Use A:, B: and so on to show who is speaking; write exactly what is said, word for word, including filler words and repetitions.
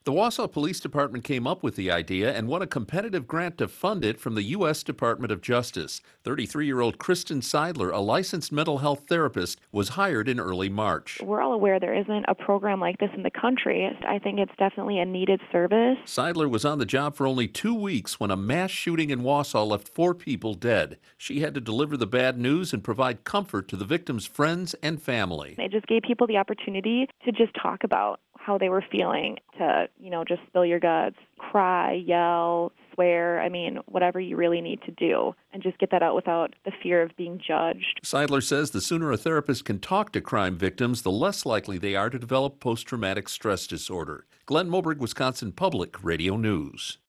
A: The Wausau Police Department came up with the idea and won a competitive grant to fund it from the U S Department of Justice. thirty-three-year-old Kristen Seidler, a licensed mental health therapist, was hired in early March.
B: We're all aware there isn't a program like this in the country. I think it's definitely a needed service.
A: Seidler was on the job for only two weeks when a mass shooting in Wausau left four people dead. She had to deliver the bad news and provide comfort to the victims' friends and family.
B: It just gave people the opportunity to just talk about how they were feeling, to, you know, just spill your guts, cry, yell, swear, I mean, whatever you really need to do, and just get that out without the fear of being judged.
A: Seidler says the sooner a therapist can talk to crime victims, the less likely they are to develop post-traumatic stress disorder. Glenn Moberg, Wisconsin Public Radio News.